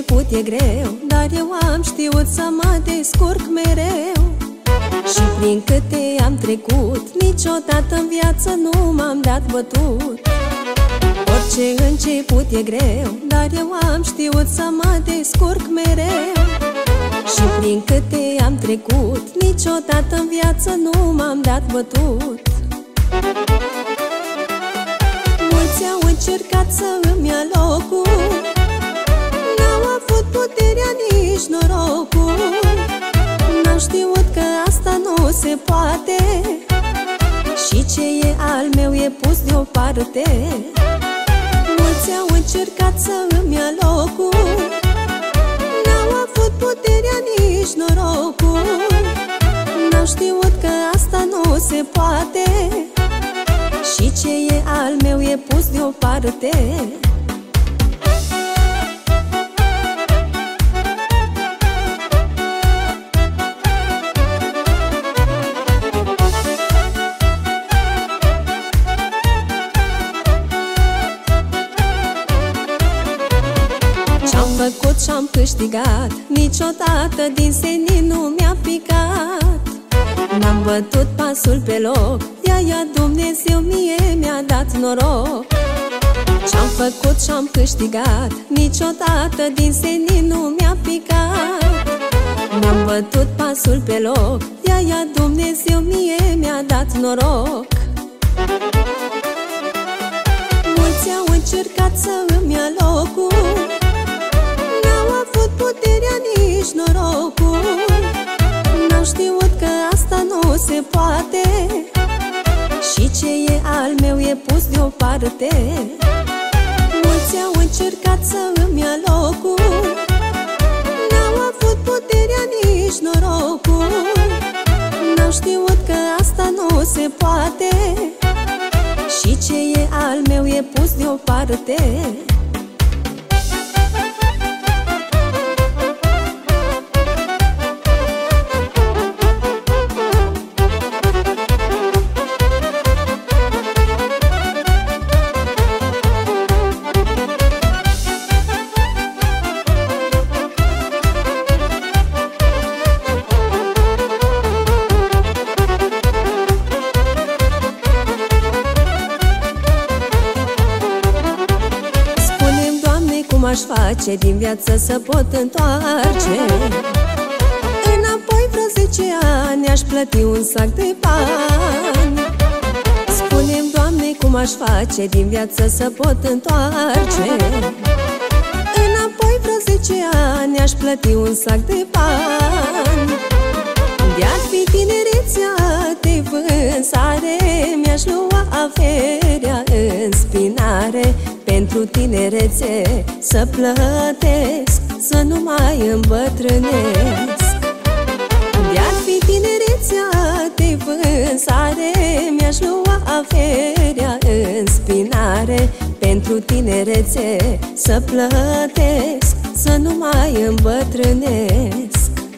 început e greu, dar eu am știut să mă descurc mereu. Și prin câte am trecut, niciodată în viață nu m-am dat bătut. Orice început e greu, dar eu am știut să mă descurc mereu. Și prin câte am trecut, niciodată în viață nu m-am dat bătut. Mulți au încercat să îmi ia locul, n-au avut puterea, nici norocul. N-am știut că asta nu se poate și ce e al meu e pus deoparte. Mulți au încercat să îmi ia locul, n-au avut puterea, nici norocul. N-am știut că asta nu se poate și ce e al meu e pus deoparte. Ce-am făcut și-am câștigat, niciodată din senin nu mi-a picat. N-am bătut pasul pe loc, ia Dumnezeu mie mi-a dat noroc. Ce-am făcut și-am câștigat, niciodată din senin nu mi-a picat. N-am bătut pasul pe loc, ia Dumnezeu mie mi-a dat noroc. Mulți au încercat să îmi ia locul, n-au avut puterea, nici norocul. N-au știut că asta nu se poate și ce e al meu e pus deoparte. Mulți au încercat să îmi ia locul, n-au avut puterea, nici norocul. N-au știut că asta nu se poate și ce e al meu e pus deoparte. Cum aș face din viață să pot întoarce înapoi vreo 10 ani, aș plăti un sac de bani. Spune-mi, Doamne, cum aș face din viață să pot întoarce înapoi vreo 10 ani, aș plăti un sac de bani. De-ar fi tinerețea de vânzare, mi-aș lua averea în spinare. Pentru tinerețe să plătesc, să nu mai îmbătrânesc. De-ar fi tinerețea de vânzare, mi-aș lua averea în spinare. Pentru tinerețe să plătesc, să nu mai îmbătrânesc.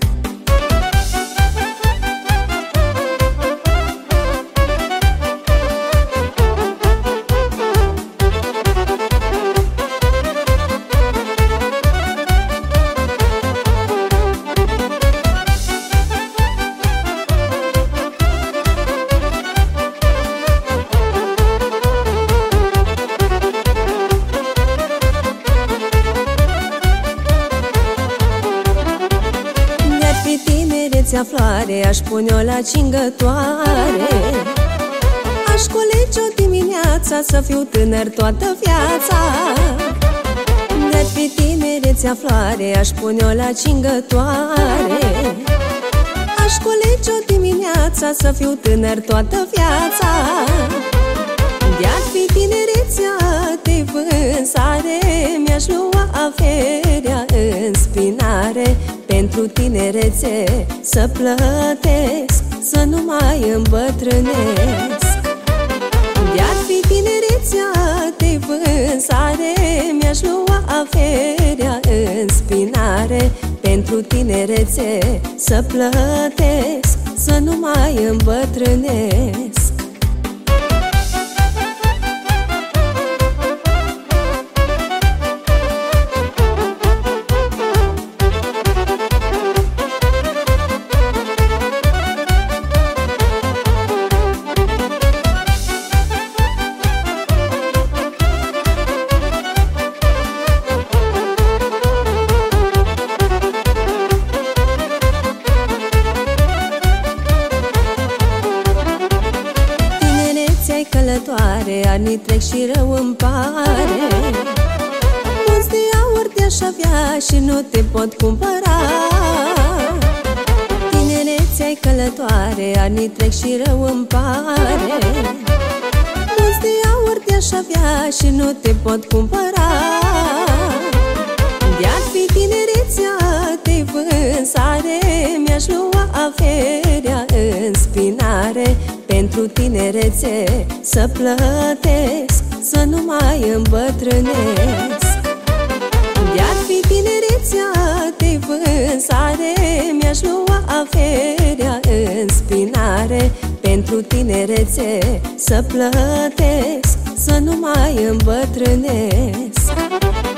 Floare, aș pune-o la cingătoare, aș colege-o dimineața, să fiu tânăr toată viața. De-ar fi tinerețea floare, aș pune-o la cingătoare, aș colege-o dimineața, să fiu tânăr toată viața. De-ar fi tinerețea de vânzare, mi-aș lua averea în spinare. Pentru tinerețe să plătesc, să nu mai îmbătrânesc. De-ar fi tinerețea de vânzare, mi-aș lua averea în spinare. Pentru tinerețe să plătesc, să nu mai îmbătrânesc. Anii trec și rău îmi pare. Mulți de aur te-aș avea și nu te pot cumpăra. Tinerețea-i călătoare, anii trec și rău îmi pare. Mulți de aur te-aș avea și nu te pot cumpăra. De-ar fi tinerețea de vânzare, mi-aș lua averea în spinare. Pentru tinerețe să plătesc, să nu mai îmbătrânesc. De-ar fi tinerețea de vânzare, mi-aș lua averea în spinare. Pentru tinerețe să plătesc, să nu mai îmbătrânesc.